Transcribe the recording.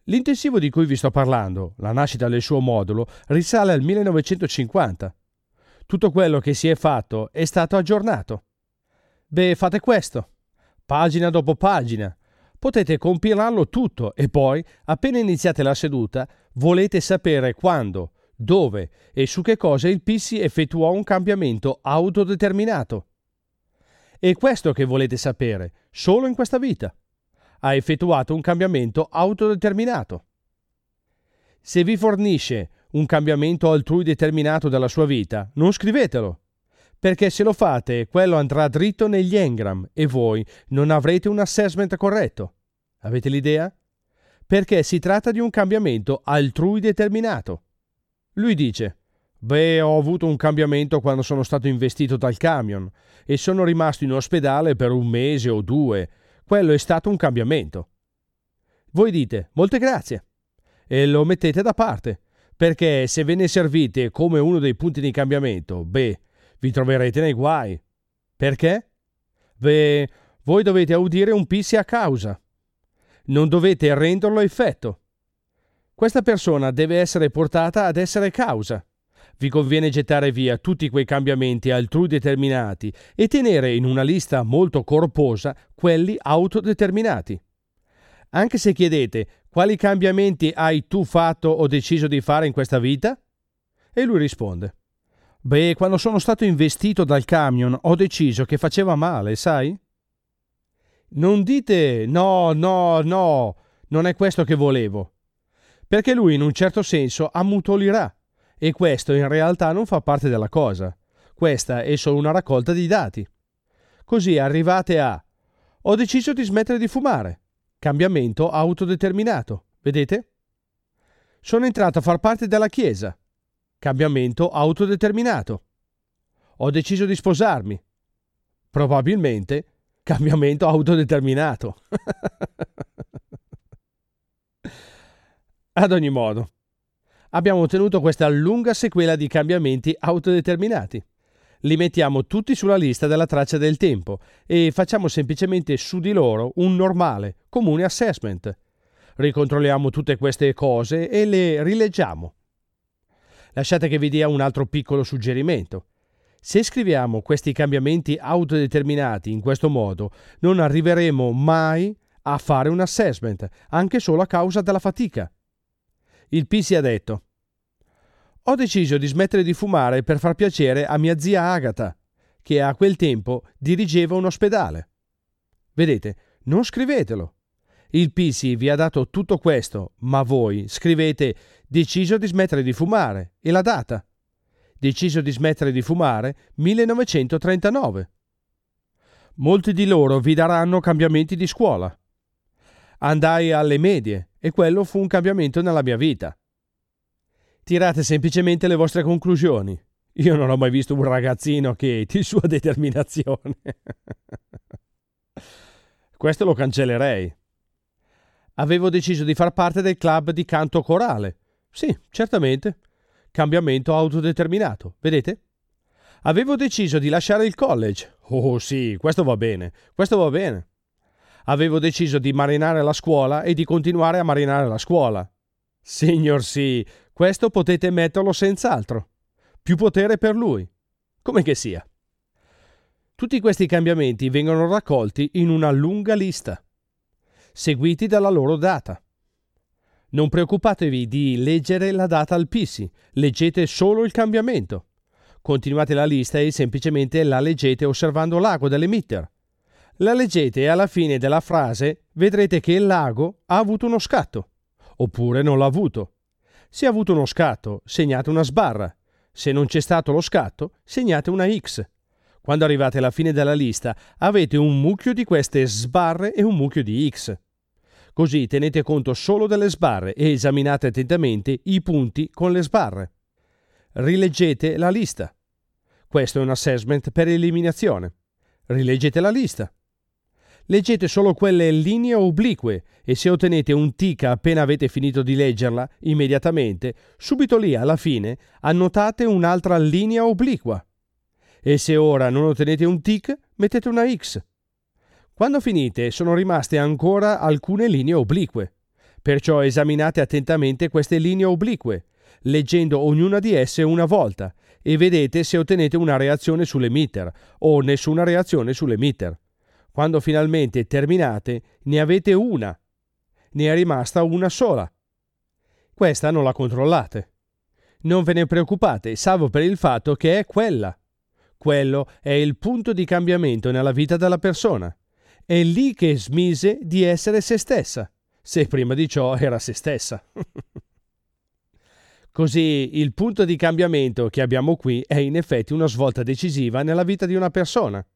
L'intensivo di cui vi sto parlando, la nascita del suo modulo, risale al 1950. Tutto quello che si è fatto è stato aggiornato. Beh, fate questo, pagina dopo pagina. Potete compilarlo tutto e poi, appena iniziate la seduta, volete sapere quando, dove e su che cosa il PC effettuò un cambiamento autodeterminato. È questo che volete sapere, solo in questa vita. Ha effettuato un cambiamento autodeterminato. Se vi fornisce un cambiamento altrui determinato della sua vita, non scrivetelo, perché se lo fate, quello andrà dritto negli engram e voi non avrete un assessment corretto. Avete l'idea? Perché si tratta di un cambiamento altrui determinato. Lui dice: beh, ho avuto un cambiamento quando sono stato investito dal camion e sono rimasto in ospedale per 1 mese o 2. Quello è stato un cambiamento. Voi dite: molte grazie, e lo mettete da parte, perché se ve ne servite come uno dei punti di cambiamento, beh, vi troverete nei guai. Perché? Beh, voi dovete audire un PC a causa. Non dovete renderlo effetto. Questa persona deve essere portata ad essere causa. Vi conviene gettare via tutti quei cambiamenti altrui determinati e tenere in una lista molto corposa quelli autodeterminati. Anche se chiedete: quali cambiamenti hai tu fatto o deciso di fare in questa vita? E lui risponde: beh, quando sono stato investito dal camion ho deciso che faceva male, sai? Non dite no, non è questo che volevo, perché lui in un certo senso ammutolirà, e questo in realtà non fa parte della cosa. Questa è solo una raccolta di dati. Così arrivate a: ho deciso di smettere di fumare. Cambiamento autodeterminato, vedete? Sono entrato a far parte della Chiesa. Cambiamento autodeterminato. Ho deciso di sposarmi. Probabilmente cambiamento autodeterminato. Ad ogni modo, abbiamo ottenuto questa lunga sequela di cambiamenti autodeterminati. Li mettiamo tutti sulla lista della traccia del tempo e facciamo semplicemente su di loro un normale, comune assessment. Ricontrolliamo tutte queste cose e le rileggiamo. Lasciate che vi dia un altro piccolo suggerimento. Se scriviamo questi cambiamenti autodeterminati in questo modo, non arriveremo mai a fare un assessment, anche solo a causa della fatica. Il PC ha detto: ho deciso di smettere di fumare per far piacere a mia zia Agatha, che a quel tempo dirigeva un ospedale. Vedete, non scrivetelo. Il PC vi ha dato tutto questo, ma voi scrivete: deciso di smettere di fumare e la data. Deciso di smettere di fumare 1939. Molti di loro vi daranno cambiamenti di scuola. Andai alle medie e quello fu un cambiamento nella mia vita. Tirate semplicemente le vostre conclusioni. Io non ho mai visto un ragazzino che di sua determinazione. Questo lo cancellerei. Avevo deciso di far parte del club di canto corale. Sì, certamente. Cambiamento autodeterminato, vedete? Avevo deciso di lasciare il college. Oh sì, questo va bene, questo va bene. Avevo deciso di marinare la scuola e di continuare a marinare la scuola. Signor sì, questo potete metterlo senz'altro. Più potere per lui. Come che sia. Tutti questi cambiamenti vengono raccolti in una lunga lista, seguiti dalla loro data. Non preoccupatevi di leggere la data al PC, leggete solo il cambiamento. Continuate la lista e semplicemente la leggete osservando l'ago dell'emitter. La leggete e alla fine della frase vedrete che l'ago ha avuto uno scatto, oppure non l'ha avuto. Se ha avuto uno scatto, segnate una sbarra. Se non c'è stato lo scatto, segnate una X. Quando arrivate alla fine della lista, avete un mucchio di queste sbarre e un mucchio di X. Così tenete conto solo delle sbarre e esaminate attentamente i punti con le sbarre. Rileggete la lista. Questo è un assessment per eliminazione. Rileggete la lista. Leggete solo quelle linee oblique e se ottenete un tic appena avete finito di leggerla, immediatamente, subito lì alla fine, annotate un'altra linea obliqua. E se ora non ottenete un tic, mettete una X. Quando finite sono rimaste ancora alcune linee oblique. Perciò esaminate attentamente queste linee oblique, leggendo ognuna di esse una volta, e vedete se ottenete una reazione sull'emitter o nessuna reazione sull'emitter. Quando finalmente terminate, ne avete una. Ne è rimasta una sola. Questa non la controllate. Non ve ne preoccupate, salvo per il fatto che è quella. Quello è il punto di cambiamento nella vita della persona. È lì che smise di essere se stessa, se prima di ciò era se stessa. Così il punto di cambiamento che abbiamo qui è in effetti una svolta decisiva nella vita di una persona.